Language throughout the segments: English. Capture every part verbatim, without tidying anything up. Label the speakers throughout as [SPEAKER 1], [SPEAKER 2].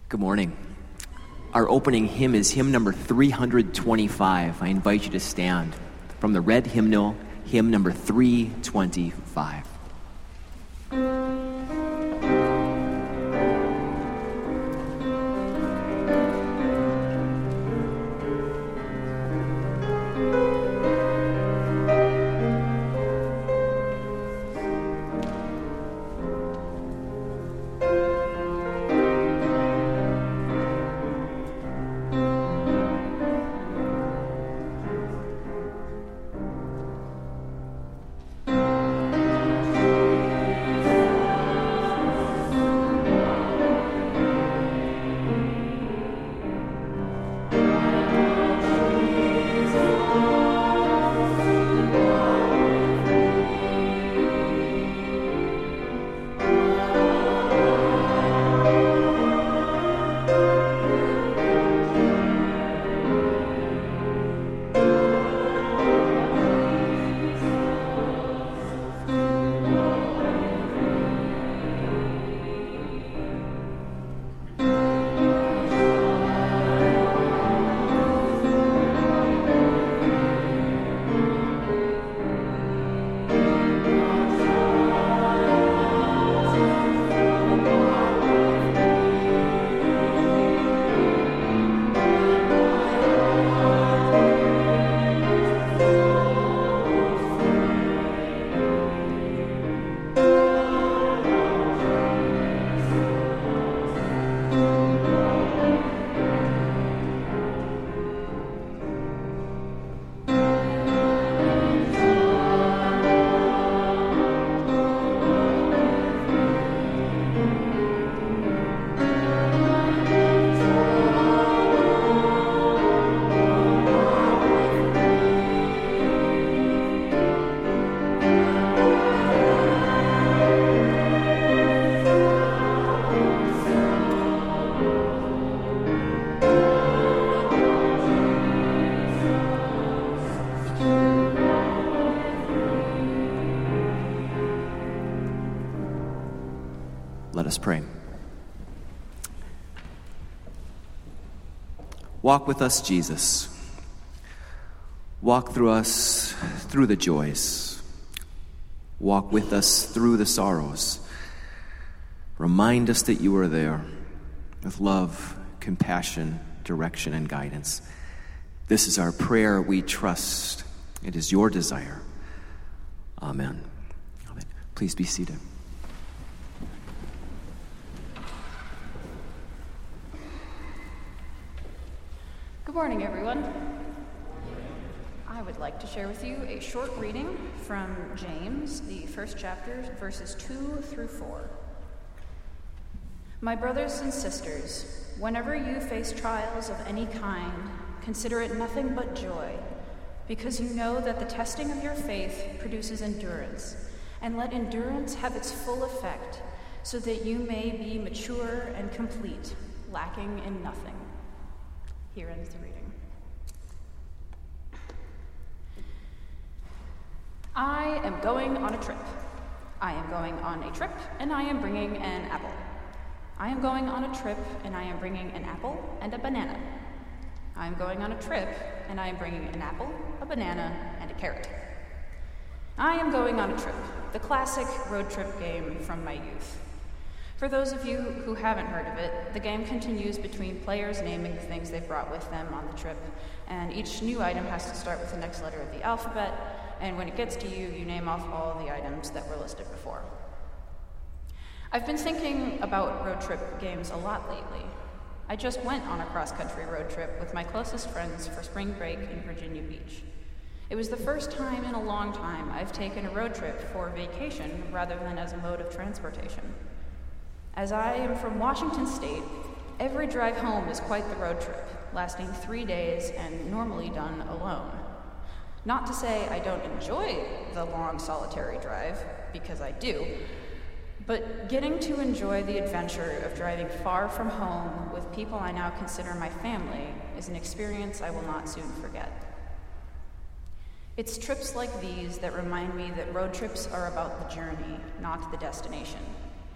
[SPEAKER 1] Good morning. Our opening hymn is hymn number three twenty-five. I invite you to stand from the red hymnal, hymn number three twenty-five. Let us pray. Walk with us, Jesus. Walk through us through the joys. Walk with us through the sorrows. Remind us that you are there with love, compassion, direction, and guidance. This is our prayer. We trust it is your desire. Amen. Amen. Please be seated.
[SPEAKER 2] Good morning, everyone. I would like to share with you a short reading from James, the first chapter, verses two through four. My brothers and sisters, whenever you face trials of any kind, consider it nothing but joy, because you know that the testing of your faith produces endurance, and let endurance have its full effect, so that you may be mature and complete, lacking in nothing. Here ends the reading. I am going on a trip. I am going on a trip, and I am bringing an apple. I am going on a trip, and I am bringing an apple and a banana. I am going on a trip, and I am bringing an apple, a banana, and a carrot. I am going on a trip, the classic road trip game from my youth. For those of you who haven't heard of it, the game continues between players naming the things they've brought with them on the trip, and each new item has to start with the next letter of the alphabet, and when it gets to you, you name off all the items that were listed before. I've been thinking about road trip games a lot lately. I just went on a cross-country road trip with my closest friends for spring break in Virginia Beach. It was the first time in a long time I've taken a road trip for vacation rather than as a mode of transportation. As I am from Washington State, every drive home is quite the road trip, lasting three days and normally done alone. Not to say I don't enjoy the long solitary drive, because I do, but getting to enjoy the adventure of driving far from home with people I now consider my family is an experience I will not soon forget. It's trips like these that remind me that road trips are about the journey, not the destination.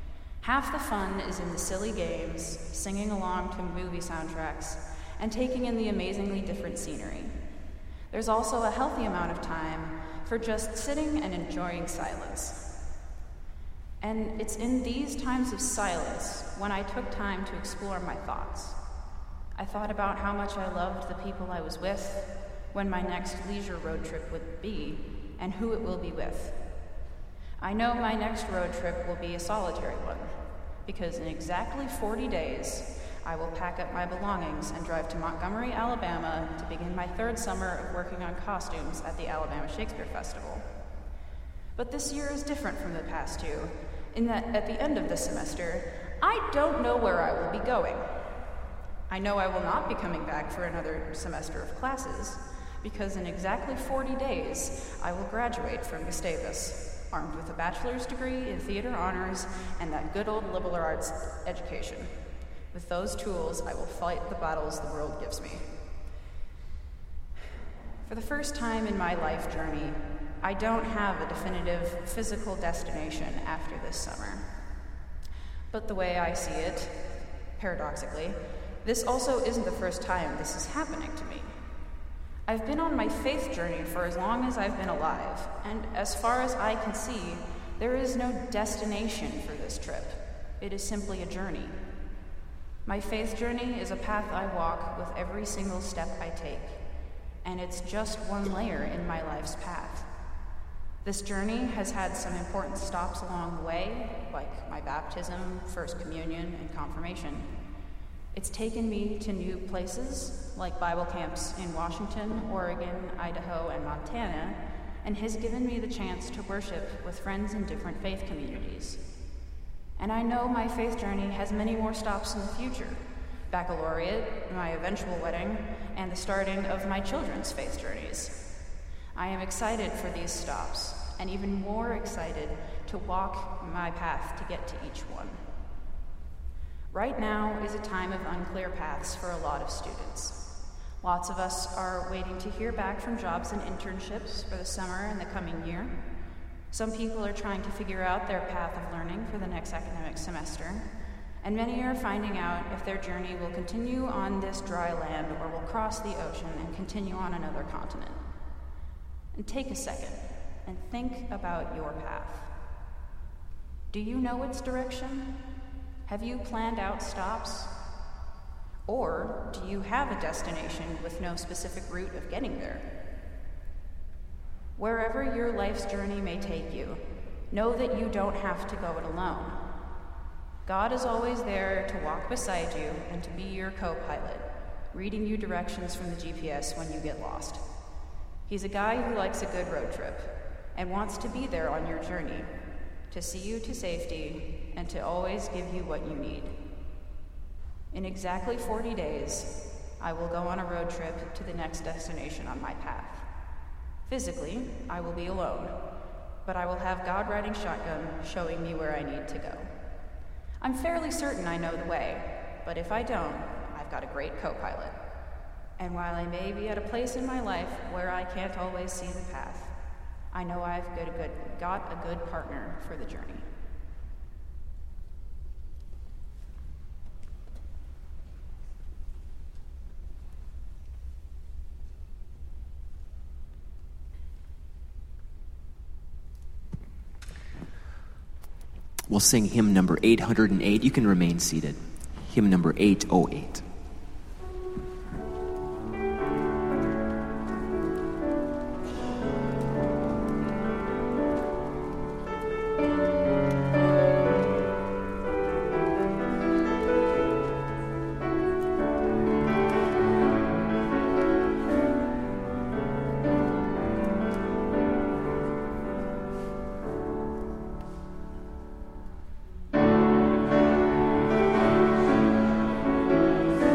[SPEAKER 2] Half the fun is in the silly games, singing along to movie soundtracks, and taking in the amazingly different scenery. There's also a healthy amount of time for just sitting and enjoying silence. And it's in these times of silence when I took time to explore my thoughts. I thought about how much I loved the people I was with, when my next leisure road trip would be, and who it will be with. I know my next road trip will be a solitary one, because in exactly forty days, I will pack up my belongings and drive to Montgomery, Alabama to begin my third summer of working on costumes at the Alabama Shakespeare Festival. But this year is different from the past two, in that at the end of the semester, I don't know where I will be going. I know I will not be coming back for another semester of classes, because in exactly forty days, I will graduate from Gustavus, armed with a bachelor's degree in theater honors and that good old liberal arts education. With those tools, I will fight the battles the world gives me. For the first time in my life journey, I don't have a definitive physical destination after this summer. But the way I see it, paradoxically, this also isn't the first time this is happening to me. I've been on my faith journey for as long as I've been alive, and as far as I can see, there is no destination for this trip. It is simply a journey. My faith journey is a path I walk with every single step I take, and it's just one layer in my life's path. This journey has had some important stops along the way, like my baptism, First Communion, and confirmation. It's taken me to new places, like Bible camps in Washington, Oregon, Idaho, and Montana, and has given me the chance to worship with friends in different faith communities. And I know my faith journey has many more stops in the future: baccalaureate, my eventual wedding, and the starting of my children's faith journeys. I am excited for these stops, and even more excited to walk my path to get to each one. Right now is a time of unclear paths for a lot of students. Lots of us are waiting to hear back from jobs and internships for the summer and the coming year. Some people are trying to figure out their path of learning for the next academic semester, and many are finding out if their journey will continue on this dry land or will cross the ocean and continue on another continent. And take a second and think about your path. Do you know its direction? Have you planned out stops? Or do you have a destination with no specific route of getting there? Wherever your life's journey may take you, know that you don't have to go it alone. God is always there to walk beside you and to be your co-pilot, reading you directions from the G P S when you get lost. He's a guy who likes a good road trip and wants to be there on your journey, to see you to safety and to always give you what you need. In exactly forty days, I will go on a road trip to the next destination on my path. Physically, I will be alone, but I will have God riding shotgun showing me where I need to go. I'm fairly certain I know the way, but if I don't, I've got a great co-pilot. And while I may be at a place in my life where I can't always see the path, I know I've got a good, got a good partner for the journey.
[SPEAKER 1] We'll sing hymn number eight hundred eight. You can remain seated. Hymn number eight oh eight.
[SPEAKER 3] Thank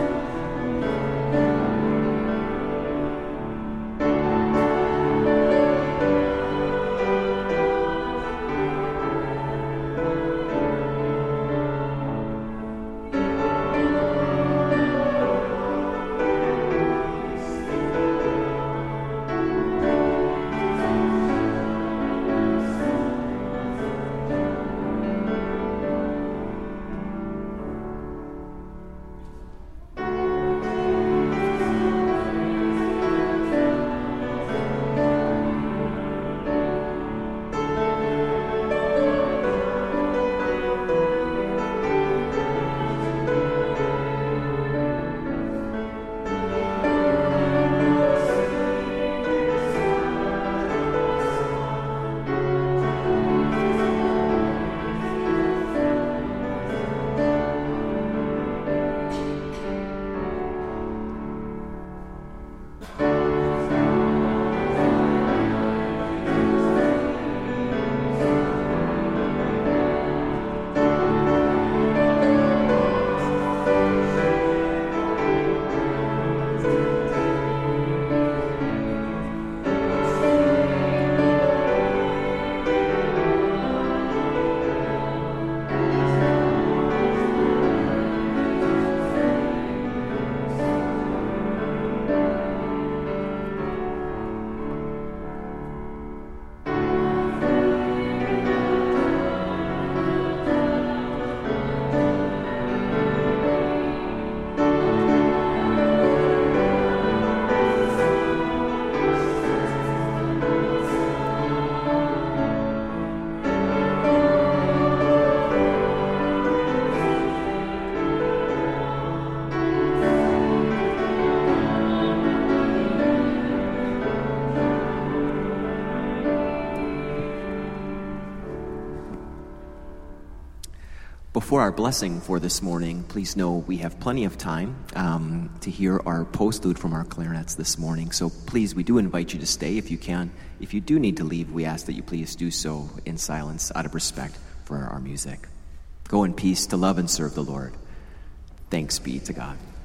[SPEAKER 1] Before our blessing for this morning, please know we have plenty of time um, to hear our postlude from our clarinets this morning. So please, we do invite you to stay if you can. If you do need to leave, we ask that you please do so in silence out of respect for our music. Go in peace to love and serve the Lord. Thanks be to God.